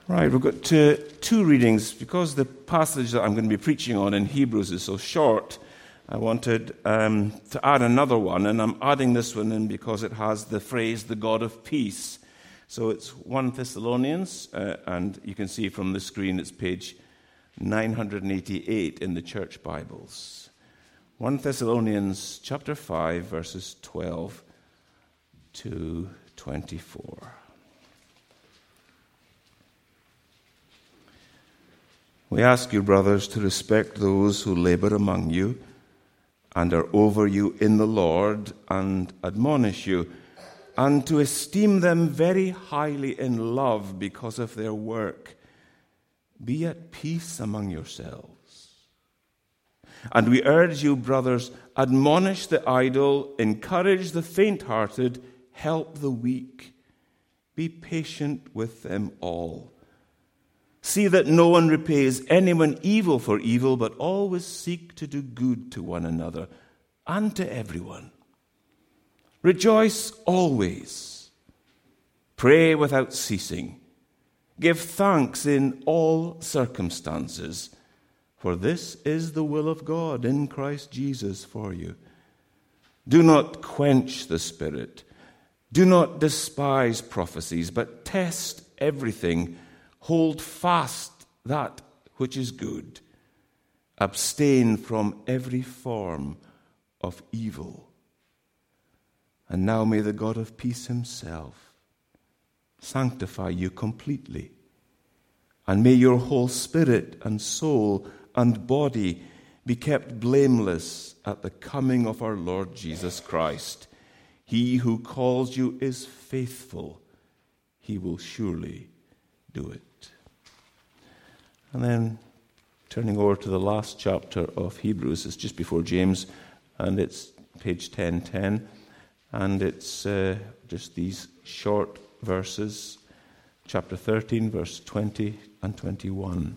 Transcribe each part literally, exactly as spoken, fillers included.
Right, we've got uh, two readings. Because the passage that I'm going to be preaching on in Hebrews is so short, I wanted um, to add another one, and I'm adding this one in because it has the phrase, the God of peace. So it's First Thessalonians, uh, and you can see from the screen it's page nine eighty-eight in the church Bibles. First Thessalonians chapter five, verses twelve to twenty-four. We ask you, brothers, to respect those who labor among you and are over you in the Lord and admonish you, and to esteem them very highly in love because of their work. Be at peace among yourselves. And we urge you, brothers, admonish the idle, encourage the faint-hearted, help the weak. Be patient with them all. See that no one repays anyone evil for evil, but always seek to do good to one another and to everyone. Rejoice always. Pray without ceasing. Give thanks in all circumstances, for this is the will of God in Christ Jesus for you. Do not quench the Spirit. Do not despise prophecies, but test everything. Hold fast that which is good. Abstain from every form of evil. And now may the God of peace himself sanctify you completely. And may your whole spirit and soul and body be kept blameless at the coming of our Lord Jesus Christ. He who calls you is faithful. He will surely do it. And then turning over to the last chapter of Hebrews, it's just before James, and it's page ten ten, and it's uh, just these short verses, chapter thirteen, verse twenty and twenty-one.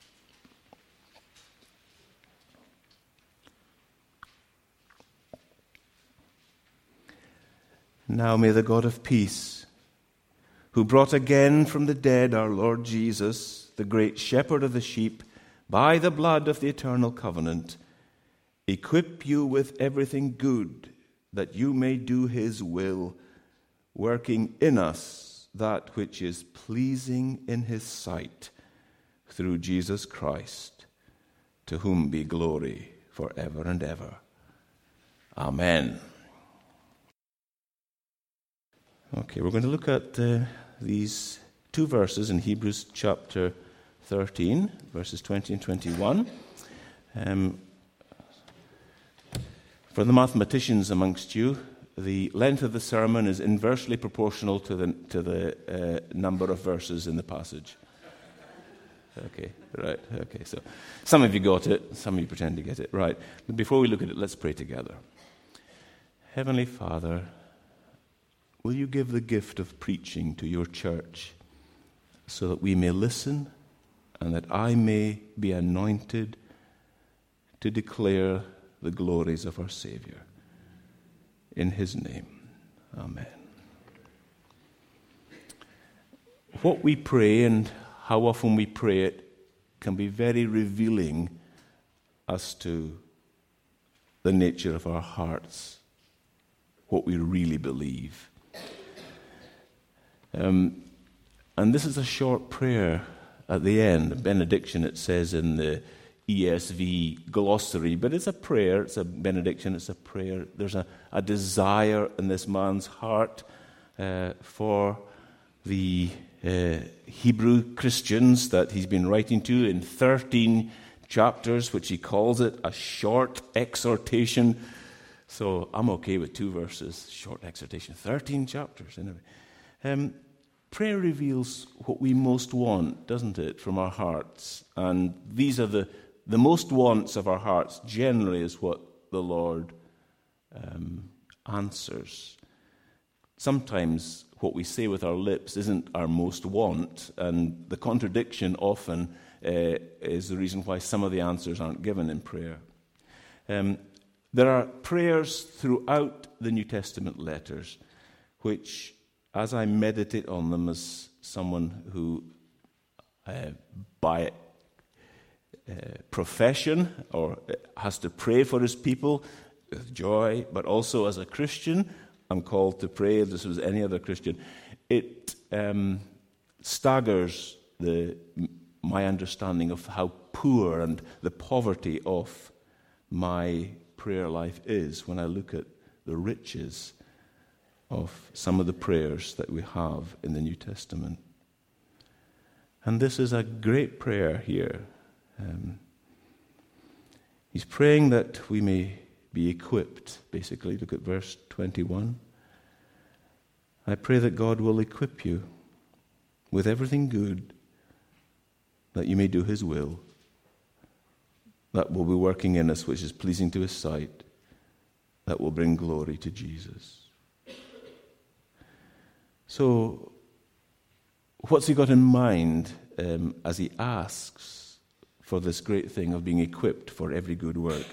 Now may the God of peace, who brought again from the dead our Lord Jesus, the great shepherd of the sheep, by the blood of the eternal covenant, equip you with everything good, that you may do his will, working in us that which is pleasing in his sight, through Jesus Christ, to whom be glory forever and ever. Amen. Okay, we're going to look at uh, these two verses in Hebrews chapter thirteen, verses twenty and twenty-one. Um, for the mathematicians amongst you, the length of the sermon is inversely proportional to the to the uh, number of verses in the passage. Okay, right, okay. So some of you got it, some of you pretend to get it. Right. But before we look at it, let's pray together. Heavenly Father, will you give the gift of preaching to your church so that we may listen and that I may be anointed to declare the glories of our Savior. In his name, amen. What we pray and how often we pray it can be very revealing as to the nature of our hearts, what we really believe. Um, and this is a short prayer at the end, a benediction, it says in the E S V glossary, but it's a prayer, it's a benediction, it's a prayer. There's a, a desire in this man's heart uh, for the uh, Hebrew Christians that he's been writing to in thirteen chapters, which he calls it a short exhortation. So I'm okay with two verses, short exhortation, thirteen chapters. Anyway. Um, prayer reveals what we most want, doesn't it, from our hearts? And these are the, the most wants of our hearts, generally, is what the Lord um, answers. Sometimes what we say with our lips isn't our most want, and the contradiction often uh, is the reason why some of the answers aren't given in prayer. Um, there are prayers throughout the New Testament letters which, as I meditate on them as someone who uh, by uh, profession, or has to pray for his people with joy, but also as a Christian, I'm called to pray as this was any other Christian. It um, staggers the my understanding of how poor and the poverty of my prayer life is when I look at the riches of some of the prayers that we have in the New Testament. And this is a great prayer here. Um, he's praying that we may be equipped, basically. Look at verse twenty-one. I pray that God will equip you with everything good, that you may do his will. That will be working in us, which is pleasing to his sight, that will bring glory to Jesus. So, what's he got in mind um, as he asks for this great thing of being equipped for every good work?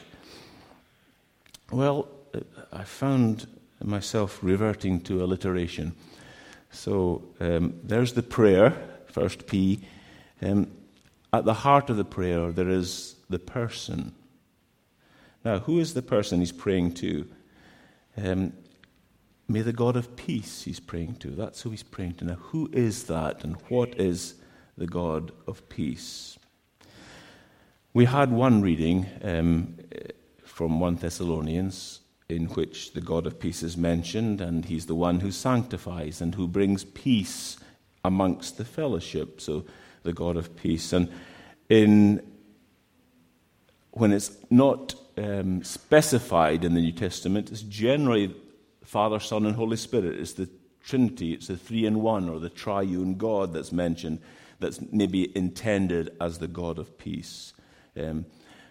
Well, I found myself reverting to alliteration. So, um, there's the prayer, first P. Um, at the heart of the prayer, there is the person. Now, who is the person he's praying to? Um, may the God of peace he's praying to. That's who he's praying to. Now, who is that, and what is the God of peace? We had one reading um, from First Thessalonians in which the God of peace is mentioned, and he's the one who sanctifies and who brings peace amongst the fellowship. So, the God of peace. And in when it's not um, specified in the New Testament, it's generally Father, Son, and Holy Spirit. It's the Trinity, it's the three in one, or the triune God that's mentioned, that's maybe intended as the God of peace. Um,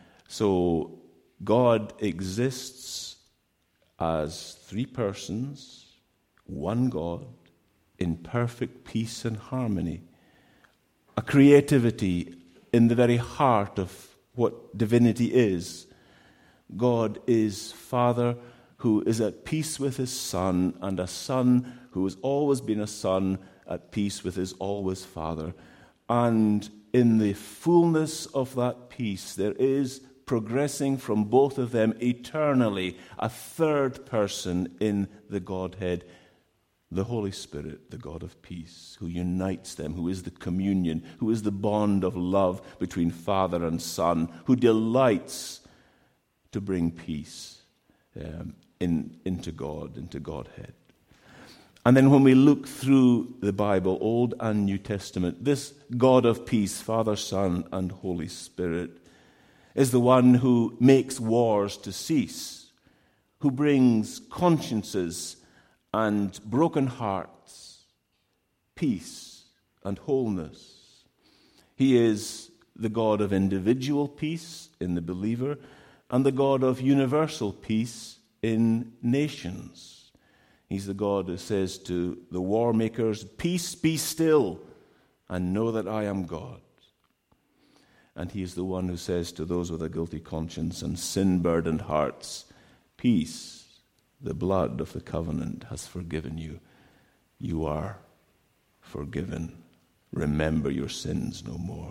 so God exists as three persons, one God, in perfect peace and harmony. A creativity in the very heart of what divinity is. God is Father who is at peace with his Son, and a Son who has always been a Son at peace with his always Father. And in the fullness of that peace, there is progressing from both of them eternally a third person in the Godhead, the Holy Spirit, the God of peace, who unites them, who is the communion, who is the bond of love between Father and Son, who delights to bring peace um, in, into God, into Godhead. And then when we look through the Bible, Old and New Testament, this God of peace, Father, Son, and Holy Spirit, is the one who makes wars to cease, who brings consciences and broken hearts, peace and wholeness. He is the God of individual peace in the believer and the God of universal peace in nations. He's the God who says to the war makers, "Peace, be still, and know that I am God." And he is the one who says to those with a guilty conscience and sin-burdened hearts, "Peace, the blood of the covenant has forgiven you. You are forgiven. Remember your sins no more."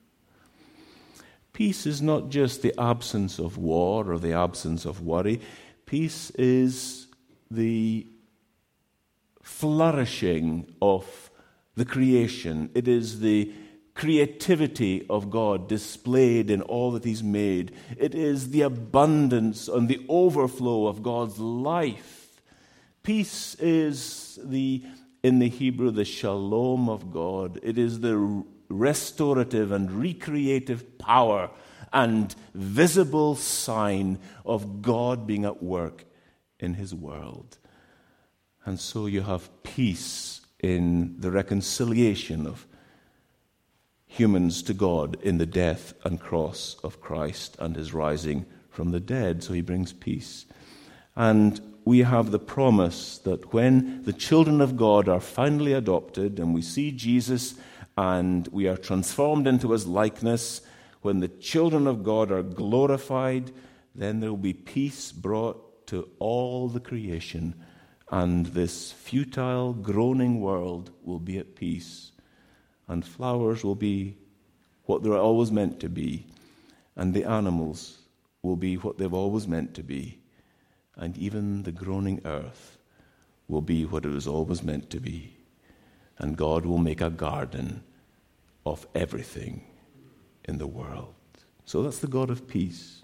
Peace is not just the absence of war or the absence of worry. Peace is the flourishing of the creation. It is the creativity of God displayed in all that he's made. It is the abundance and the overflow of God's life. Peace is the, in the Hebrew, the shalom of God. It is the restorative and recreative power and visible sign of God being at work in his world. And so you have peace in the reconciliation of humans to God in the death and cross of Christ and his rising from the dead. So he brings peace. And we have the promise that when the children of God are finally adopted and we see Jesus and we are transformed into his likeness, when the children of God are glorified, then there will be peace brought to all the creation, and this futile, groaning world will be at peace. and flowers will be what they're always meant to be, and the animals will be what they've always meant to be, and even the groaning earth will be what it was always meant to be. And God will make a garden of everything in the world. So that's the God of peace.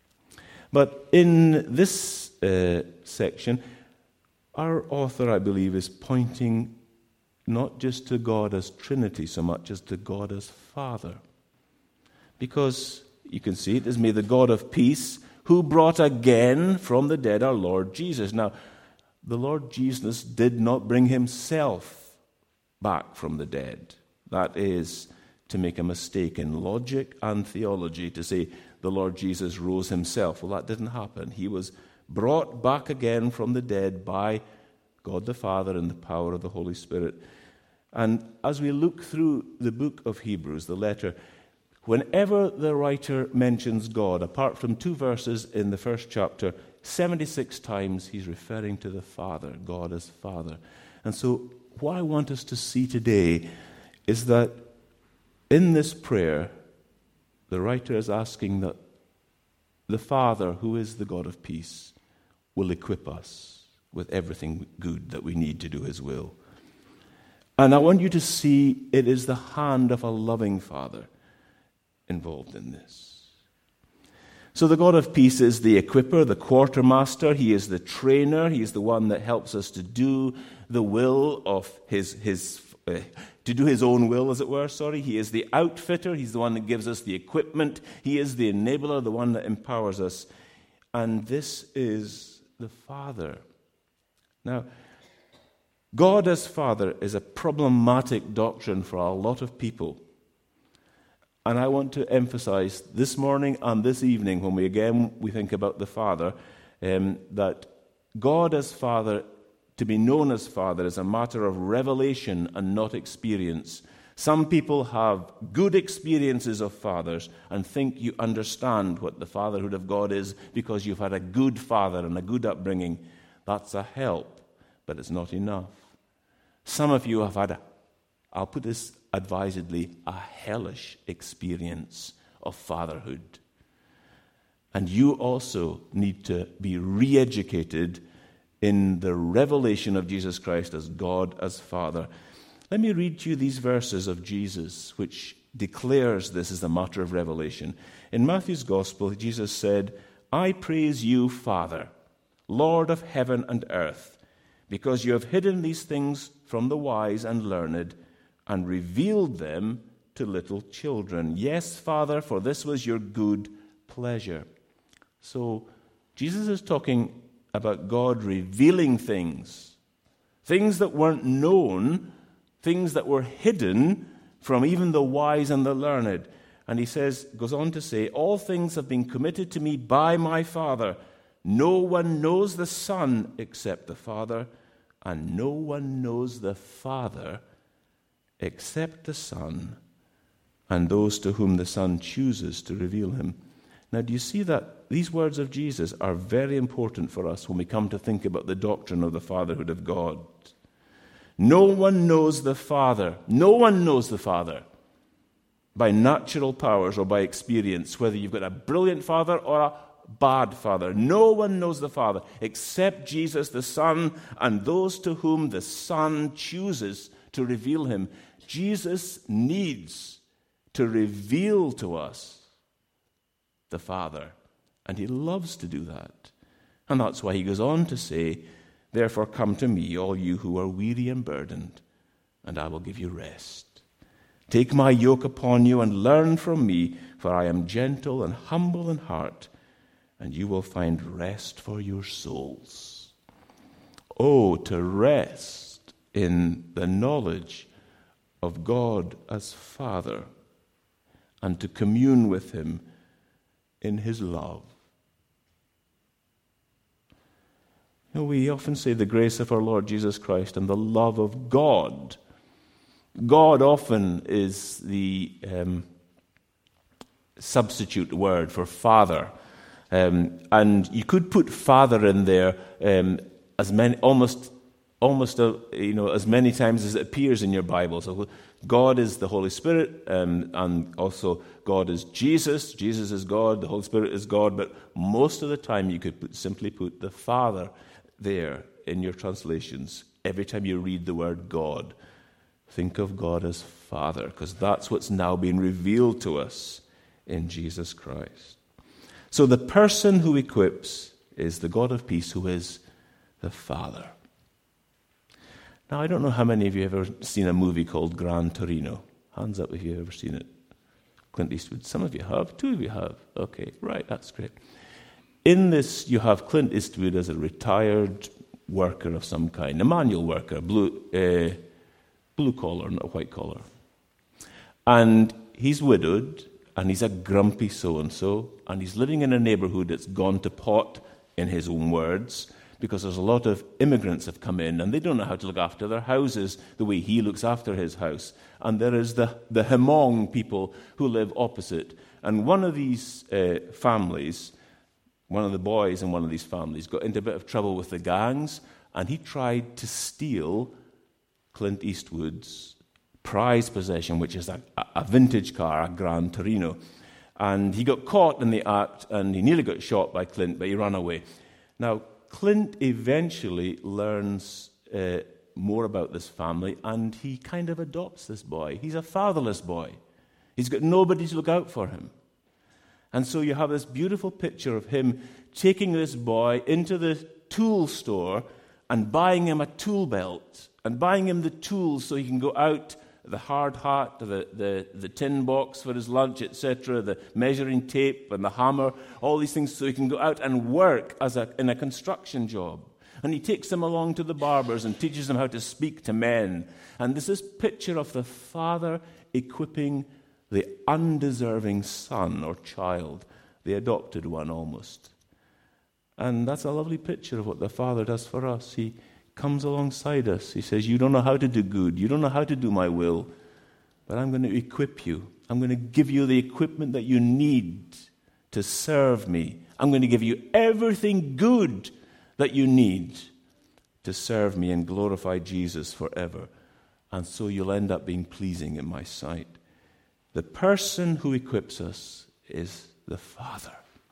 But in this uh, section, our author, I believe, is pointing not just to God as Trinity so much as to God as Father. Because you can see it as may the God of peace, who brought again from the dead our Lord Jesus. Now, the Lord Jesus did not bring himself back from the dead. That is to make a mistake in logic and theology, to say the Lord Jesus rose himself. Well, that didn't happen. He was brought back again from the dead by God the Father in the power of the Holy Spirit. And as we look through the book of Hebrews, the letter, whenever the writer mentions God, apart from two verses in the first chapter, seventy-six times he's referring to the Father, God as Father. And so what I want us to see today is that in this prayer, the writer is asking that the Father, who is the God of peace, will equip us with everything good that we need to do his will. And I want you to see it is the hand of a loving Father involved in this. So the God of peace is the equipper, the quartermaster. He is the trainer. He is the one that helps us to do the will of his, his uh, to do his own will, as it were, sorry. He is the outfitter. He's the one that gives us the equipment. He is the enabler, the one that empowers us. And this is the Father. Now, God as Father is a problematic doctrine for a lot of people. And I want to emphasize this morning and this evening, when we again we think about the Father, um, that God as Father, to be known as Father, is a matter of revelation and not experience. Some people have good experiences of fathers and think you understand what the fatherhood of God is because you've had a good father and a good upbringing. That's a help, but it's not enough. Some of you have had, a, I'll put this advisedly, a hellish experience of fatherhood. And you also need to be re-educated in the revelation of Jesus Christ as God as Father. Let me read to you these verses of Jesus, which declares this as a matter of revelation. In Matthew's Gospel, Jesus said, "I praise you, Father, Lord of heaven and earth, because you have hidden these things from the wise and learned and revealed them to little children. Yes, Father, for this was your good pleasure." So Jesus is talking about God revealing things, things that weren't known, things that were hidden from even the wise and the learned. And he says, goes on to say, "All things have been committed to me by my Father. No one knows the Son except the Father, and no one knows the Father except the Son, and those to whom the Son chooses to reveal him." Now, do you see that these words of Jesus are very important for us when we come to think about the doctrine of the fatherhood of God? No one knows the Father. No one knows the Father by natural powers or by experience, whether you've got a brilliant father or a bad father. No one knows the Father except Jesus the Son and those to whom the Son chooses to reveal him. Jesus needs to reveal to us the Father, and he loves to do that. And that's why he goes on to say, "Therefore come to me, all you who are weary and burdened, and I will give you rest. Take my yoke upon you and learn from me, for I am gentle and humble in heart, and you will find rest for your souls." Oh, to rest in the knowledge of God as Father and to commune with him in his love. You know, we often say the grace of our Lord Jesus Christ and the love of God. God often is the um, substitute word for Father. Um, and you could put Father in there um, as many, almost almost a, you know as many times as it appears in your Bible. So God is the Holy Spirit, um, and also God is Jesus. Jesus is God, the Holy Spirit is God, but most of the time you could put, simply put the Father there in your translations. Every time you read the word God, think of God as Father, because that's what's now being revealed to us in Jesus Christ. So the person who equips is the God of peace, who is the Father. Now, I don't know how many of you have ever seen a movie called Gran Torino. Hands up if you've ever seen it. Clint Eastwood. Some of you have. Two of you have. Okay, right, that's great. In this, you have Clint Eastwood as a retired worker of some kind, a manual worker, blue, uh, blue collar, not white collar. And he's widowed, and he's a grumpy so-and-so, and he's living in a neighborhood that's gone to pot, in his own words, because there's a lot of immigrants have come in, and they don't know how to look after their houses the way he looks after his house. And there is the, the Hmong people who live opposite. And one of these uh, families, one of the boys in one of these families, got into a bit of trouble with the gangs, and he tried to steal Clint Eastwood's prized possession, which is a, a vintage car, a Gran Torino. And he got caught in the act, and he nearly got shot by Clint, but he ran away. Now, Clint eventually learns uh, more about this family, and he kind of adopts this boy. He's a fatherless boy. He's got nobody to look out for him. And so you have this beautiful picture of him taking this boy into the tool store and buying him a tool belt and buying him the tools so he can go out, the hard hat, the, the, the tin box for his lunch, et cetera, the measuring tape and the hammer, all these things so he can go out and work as a, in a construction job. And he takes them along to the barbers and teaches them how to speak to men. And there's this picture of the father equipping the undeserving son or child, the adopted one almost. And that's a lovely picture of what the Father does for us. He comes alongside us. He says, you don't know how to do good. You don't know how to do my will. But I'm going to equip you. I'm going to give you the equipment that you need to serve me. I'm going to give you everything good that you need to serve me and glorify Jesus forever. And so you'll end up being pleasing in my sight. The person who equips us is the Father.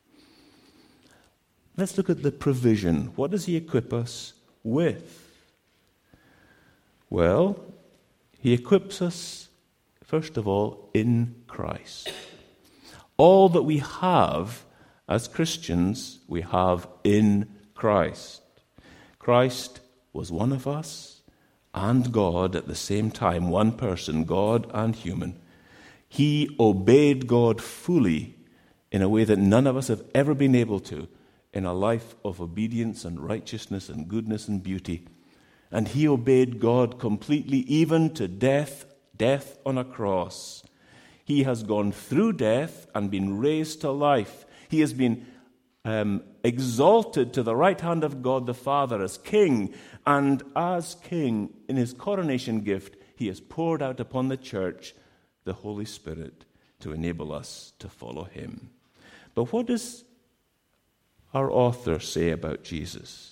Let's look at the provision. What does he equip us with? Well, he equips us, first of all, in Christ. All that we have as Christians, we have in Christ. Christ was one of us and God at the same time, one person, God and human. He obeyed God fully in a way that none of us have ever been able to, in a life of obedience and righteousness and goodness and beauty. And he obeyed God completely, even to death, death on a cross. He has gone through death and been raised to life. He has been um, exalted to the right hand of God the Father as King. And as King, in his coronation gift, he has poured out upon the church the Holy Spirit to enable us to follow him. But what does our author say about Jesus?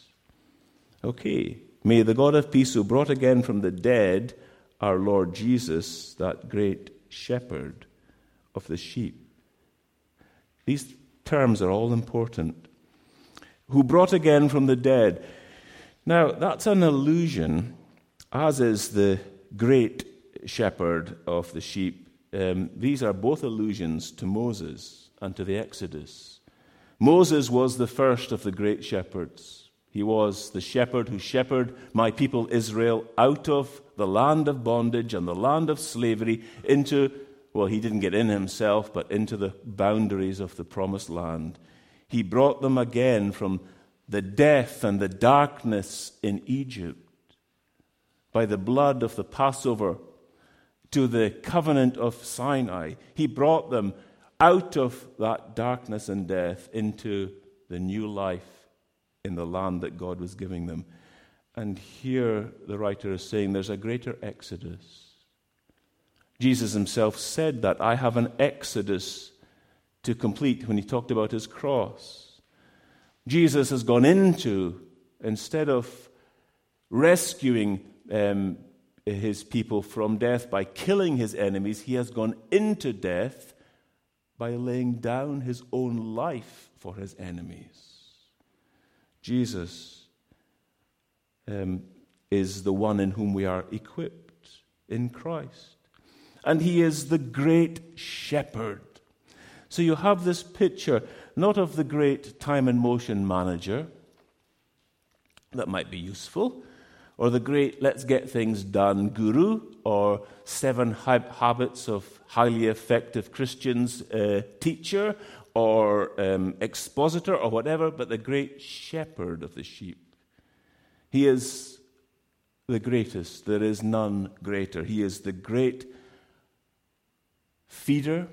Okay, may the God of peace who brought again from the dead our Lord Jesus, that great shepherd of the sheep. These terms are all important. Who brought again from the dead. Now, that's an allusion, as is the great shepherd of the sheep. Um, these are both allusions to Moses and to the Exodus. Moses was the first of the great shepherds. He was the shepherd who shepherded my people Israel out of the land of bondage and the land of slavery into, well, he didn't get in himself, but into the boundaries of the promised land. He brought them again from the death and the darkness in Egypt by the blood of the Passover to the covenant of Sinai. He brought them out of that darkness and death into the new life in the land that God was giving them. And here the writer is saying there's a greater exodus. Jesus himself said that, I have an exodus to complete, when he talked about his cross. Jesus has gone into, instead of rescuing um, his people from death by killing his enemies, he has gone into death by laying down his own life for his enemies. Jesus um, is the one in whom we are equipped in Christ. And he is the great shepherd. So you have this picture, not of the great time and motion manager, that might be useful, or the great let's get things done guru, or seven habits of highly effective Christians uh, teacher, or um, expositor, or whatever, but the great shepherd of the sheep. He is the greatest. There is none greater. He is the great feeder,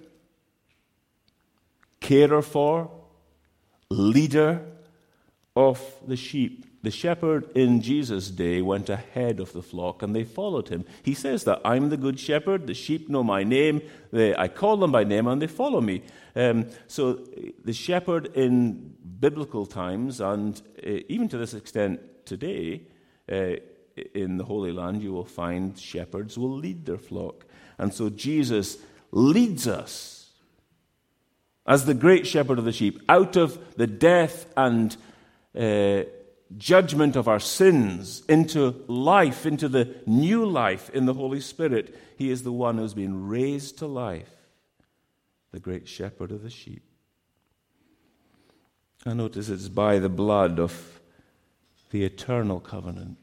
carer for, leader of the sheep. The shepherd in Jesus' day went ahead of the flock, and they followed him. He says that, I'm the good shepherd, the sheep know my name, they, I call them by name, and they follow me. Um, so the shepherd in biblical times, and uh, even to this extent today, uh, in the Holy Land, you will find shepherds will lead their flock. And so Jesus leads us as the great shepherd of the sheep out of the death and uh, judgment of our sins into life, into the new life in the Holy Spirit. He is the one who's been raised to life, the great shepherd of the sheep. I notice it's by the blood of the eternal covenant.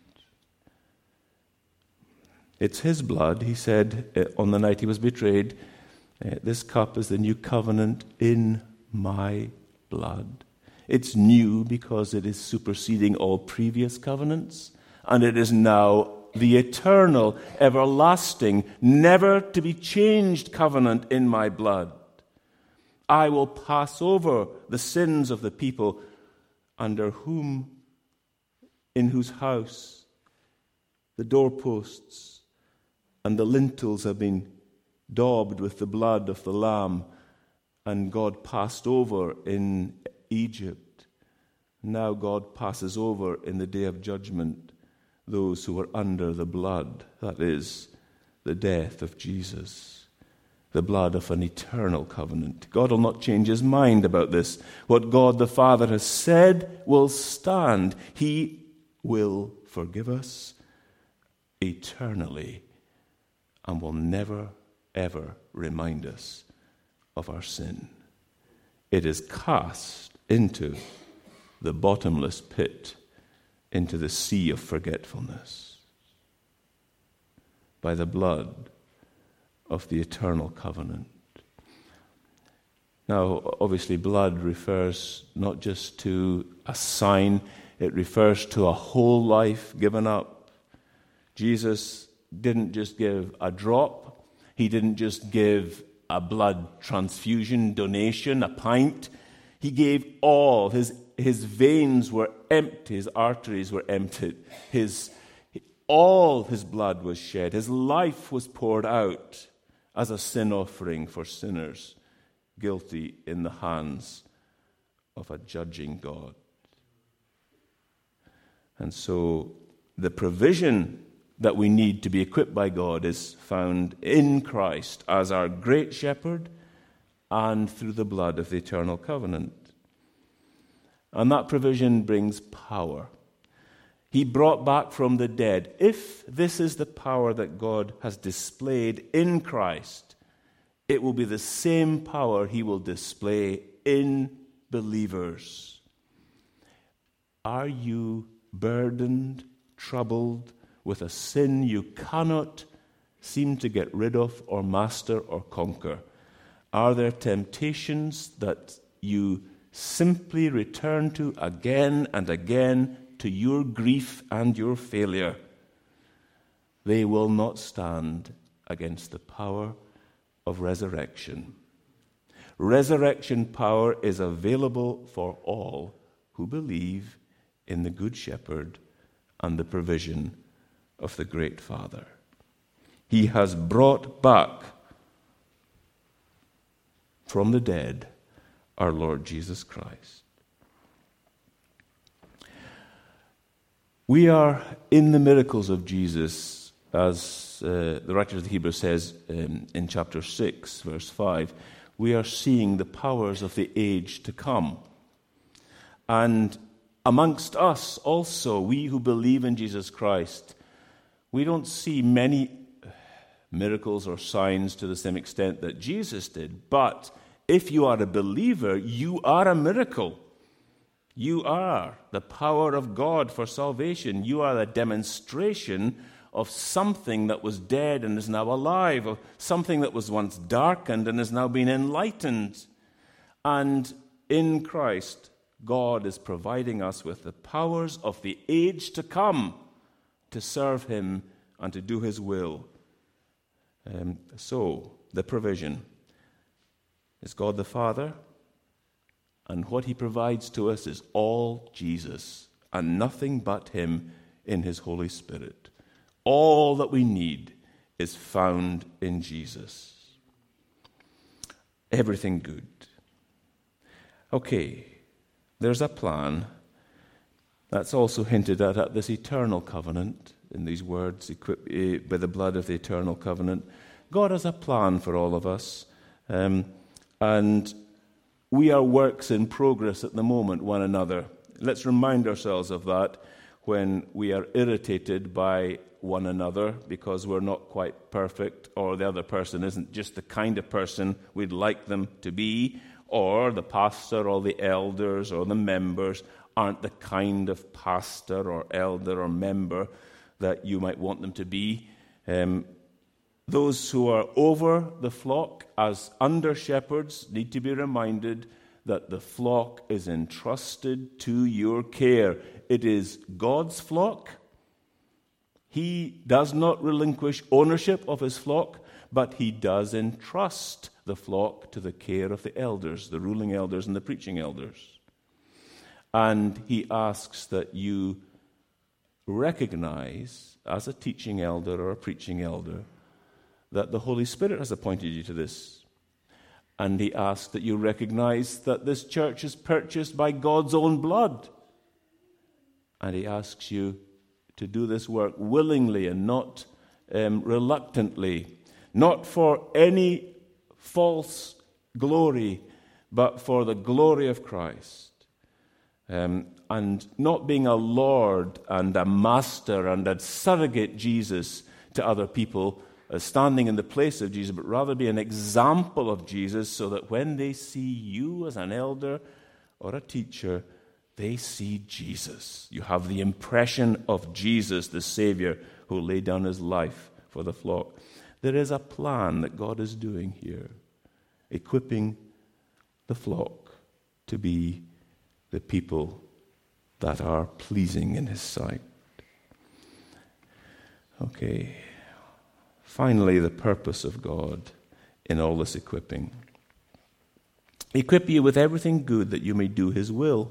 It's his blood, he said on the night he was betrayed, this cup is the new covenant in my blood. It's new because it is superseding all previous covenants, and it is now the eternal, everlasting, never to be changed covenant in my blood. I will pass over the sins of the people under whom, in whose house the doorposts and the lintels have been daubed with the blood of the Lamb, and God passed over in Egypt. Now God passes over in the day of judgment those who are under the blood, that is, the death of Jesus, the blood of an eternal covenant. God will not change his mind about this. What God the Father has said will stand. He will forgive us eternally and will never, ever remind us of our sin. It is cast into the bottomless pit, into the sea of forgetfulness, by the blood of the eternal covenant. Now, obviously, blood refers not just to a sign, it refers to a whole life given up. Jesus didn't just give a drop, he didn't just give a blood transfusion, donation, a pint. He gave all. His, his veins were empty. His arteries were emptied. His, all his blood was shed. His life was poured out as a sin offering for sinners guilty in the hands of a judging God. And so the provision that we need to be equipped by God is found in Christ as our great shepherd and through the blood of the eternal covenant. And that provision brings power. He brought back from the dead. If this is the power that God has displayed in Christ, it will be the same power he will display in believers. Are you burdened, troubled with a sin you cannot seem to get rid of or master or conquer? Are there temptations that you simply return to again and again to your grief and your failure? They will not stand against the power of resurrection. Resurrection power is available for all who believe in the Good Shepherd and the provision of the Great Father. He has brought back from the dead our Lord Jesus Christ. We are in the miracles of Jesus, as uh, the writer of the Hebrews says um, in chapter six, verse five. We are seeing the powers of the age to come. And amongst us also, we who believe in Jesus Christ, we don't see many miracles or signs to the same extent that Jesus did. But if you are a believer, you are a miracle. You are the power of God for salvation. You are a demonstration of something that was dead and is now alive, of something that was once darkened and has now been enlightened. And in Christ, God is providing us with the powers of the age to come to serve Him and to do His will. Um, so, the provision is God the Father, and what He provides to us is all Jesus and nothing but Him in His Holy Spirit. All that we need is found in Jesus. Everything good. Okay, there's a plan that's also hinted at at this eternal covenant, in these words, equipped by the blood of the eternal covenant. God has a plan for all of us, um, and we are works in progress at the moment, one another. Let's remind ourselves of that when we are irritated by one another because we're not quite perfect, or the other person isn't just the kind of person we'd like them to be, or the pastor or the elders or the members aren't the kind of pastor or elder or member that you might want them to be. Um, those who are over the flock as under shepherds need to be reminded that the flock is entrusted to your care. It is God's flock. He does not relinquish ownership of His flock, but He does entrust the flock to the care of the elders, the ruling elders and the preaching elders. And He asks that you recognize, as a teaching elder or a preaching elder, that the Holy Spirit has appointed you to this. And He asks that you recognize that this church is purchased by God's own blood. And He asks you to do this work willingly and not um, reluctantly, not for any false glory, but for the glory of Christ. Um, and not being a Lord and a master and a surrogate Jesus to other people, uh, standing in the place of Jesus, but rather be an example of Jesus, so that when they see you as an elder or a teacher, they see Jesus. You have the impression of Jesus, the Savior, who laid down His life for the flock. There is a plan that God is doing here, equipping the flock to be the people that are pleasing in His sight. Okay. Finally, the purpose of God in all this equipping. Equip you with everything good that you may do His will.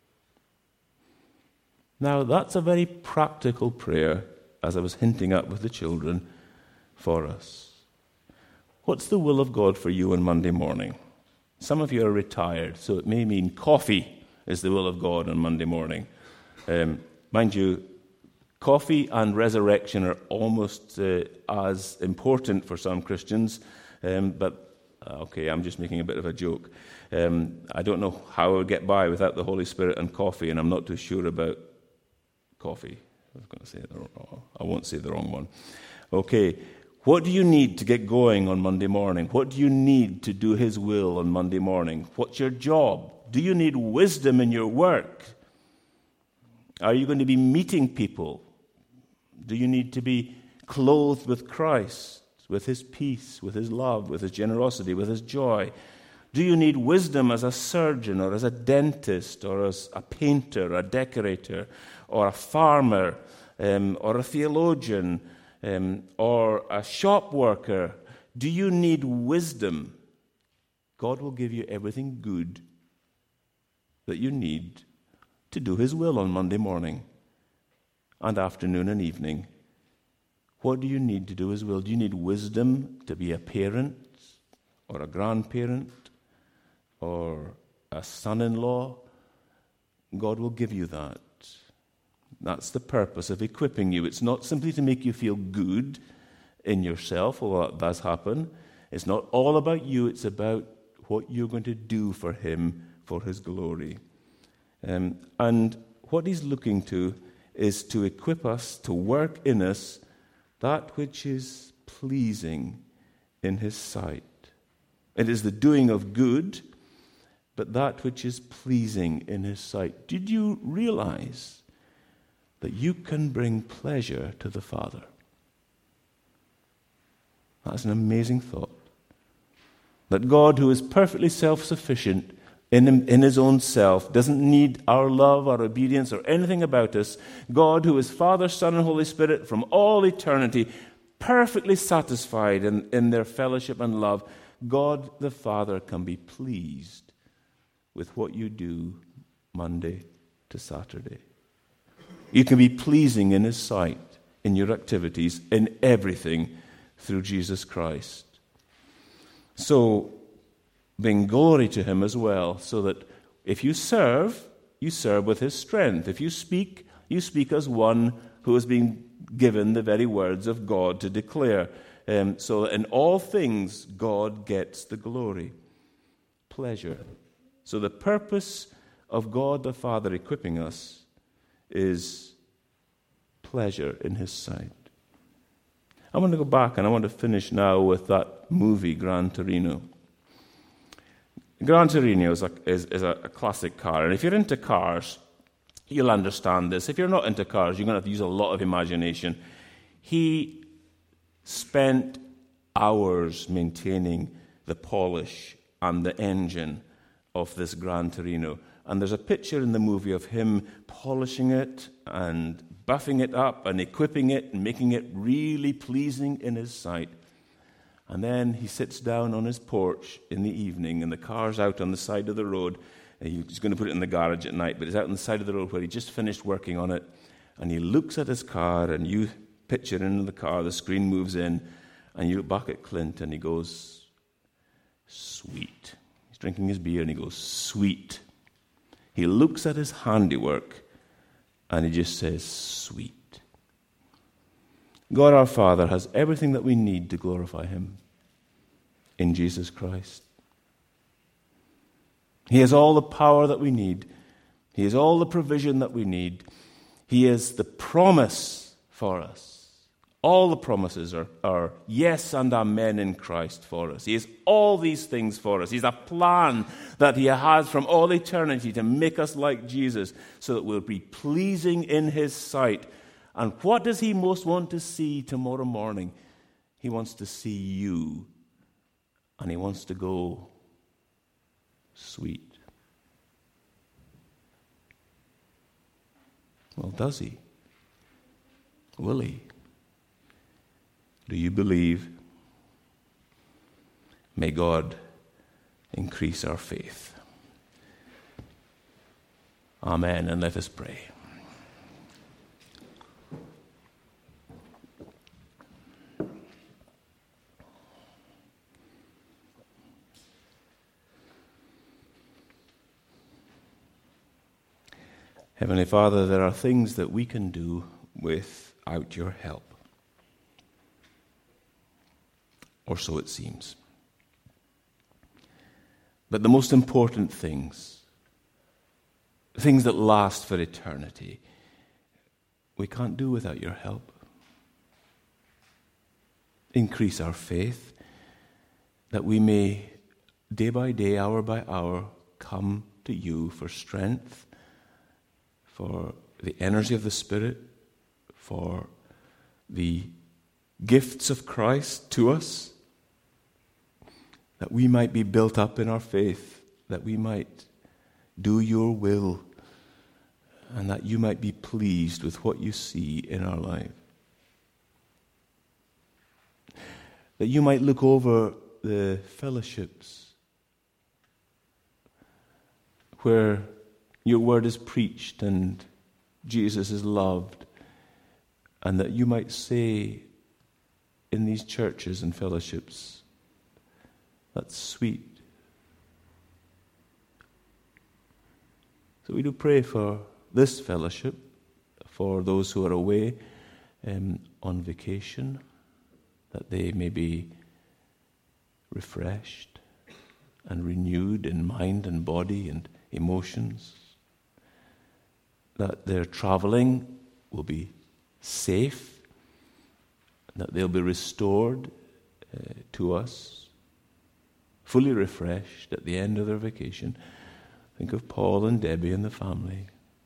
Now, that's a very practical prayer, as I was hinting at with the children, for us. What's the will of God for you on Monday morning? Some of you are retired, so it may mean coffee is the will of God on Monday morning. Um, mind you, coffee and resurrection are almost uh, as important for some Christians, um, but okay, I'm just making a bit of a joke. Um, I don't know how I would get by without the Holy Spirit and coffee, and I'm not too sure about coffee. I was going to say the wrong, I won't say the wrong one. Okay, what do you need to get going on Monday morning? What do you need to do His will on Monday morning? What's your job? Do you need wisdom in your work? Are you going to be meeting people? Do you need to be clothed with Christ, with His peace, with His love, with His generosity, with His joy? Do you need wisdom as a surgeon or as a dentist or as a painter, a decorator, or a farmer, um, or a theologian, um, or a shop worker? Do you need wisdom? God will give you everything good that you need to do His will on Monday morning and afternoon and evening. What do you need to do His will? Do you need wisdom to be a parent or a grandparent or a son-in-law? God will give you that. That's the purpose of equipping you. It's not simply to make you feel good in yourself, although that does happen. It's not all about you. It's about what you're going to do for him, for his glory. Um, and what he's looking to is to equip us, to work in us that which is pleasing in his sight. It is the doing of good, but that which is pleasing in his sight. Did you realize that you can bring pleasure to the Father? That's an amazing thought. That God, who is perfectly self-sufficient in, him, in his own self, doesn't need our love, our obedience, or anything about us. God, who is Father, Son, and Holy Spirit from all eternity, perfectly satisfied in, in their fellowship and love. God the Father can be pleased with what you do Monday to Saturday. You can be pleasing in his sight, in your activities, in everything through Jesus Christ. So, bring glory to him as well, so that if you serve, you serve with his strength. If you speak, you speak as one who has been given the very words of God to declare. Um, so in all things, God gets the glory. Pleasure. So the purpose of God the Father equipping us is pleasure in his sight. I want to go back and I want to finish now with that movie, Gran Torino. Gran Torino is a, is, is a classic car, and if you're into cars, you'll understand this. If you're not into cars, you're going to have to use a lot of imagination. He spent hours maintaining the polish and the engine of this Gran Torino. And there's a picture in the movie of him polishing it and buffing it up and equipping it and making it really pleasing in his sight. And then he sits down on his porch in the evening, and the car's out on the side of the road. He's going to put it in the garage at night, but it's out on the side of the road where he just finished working on it. And he looks at his car, and you picture in the car, the screen moves in, and you look back at Clint, and he goes, sweet. He's drinking his beer, and he goes, sweet. He looks at his handiwork, and he just says, sweet. God our Father has everything that we need to glorify him in Jesus Christ. He has all the power that we need. He has all the provision that we need. He is the promise for us. All the promises are, are yes and amen in Christ for us. He has all these things for us. He's a plan that he has from all eternity to make us like Jesus so that we'll be pleasing in his sight. And what does he most want to see tomorrow morning? He wants to see you. And he wants to go, sweet. Well, does he? Will he? Do you believe? May God increase our faith. Amen. And let us pray. Heavenly Father, there are things that we can do without your help. Or so it seems. But the most important things, things that last for eternity, we can't do without your help. Increase our faith, that we may, day by day, hour by hour, come to you for strength, for the energy of the Spirit, for the gifts of Christ to us, that we might be built up in our faith, that we might do your will, and that you might be pleased with what you see in our life. That you might look over the fellowships where your word is preached and Jesus is loved, and that you might say in these churches and fellowships, that's sweet. So we do pray for this fellowship, for those who are away um, on vacation, that they may be refreshed and renewed in mind and body and emotions, that their traveling will be safe, that they'll be restored uh, to us, fully refreshed at the end of their vacation. Think of Paul and Debbie and the family.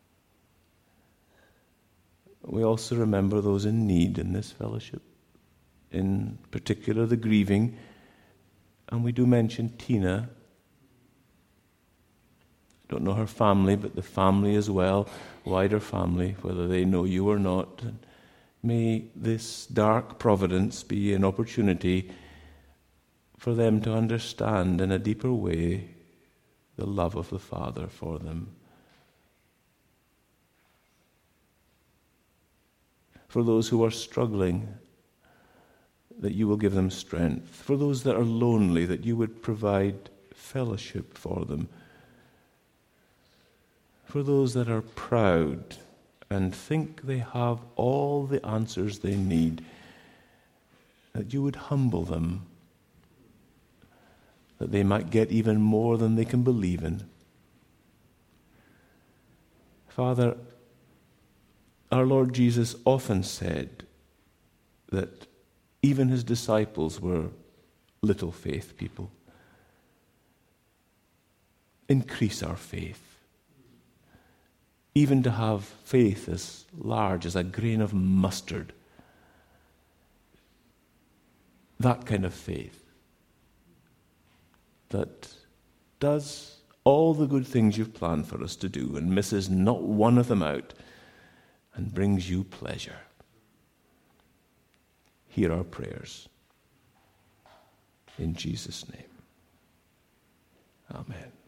We also remember those in need in this fellowship, in particular the grieving, and we do mention Tina. I don't know her family, but the family as well, wider family, whether they know you or not. And may this dark providence be an opportunity for them to understand in a deeper way the love of the Father for them. For those who are struggling, that you will give them strength. For those that are lonely, that you would provide fellowship for them. For those that are proud and think they have all the answers they need, that you would humble them, that they might get even more than they can believe in. Father, our Lord Jesus often said that even his disciples were little faith people. Increase our faith. Even to have faith as large as a grain of mustard. That kind of faith that does all the good things you've planned for us to do and misses not one of them out and brings you pleasure. Hear our prayers. In Jesus' name. Amen.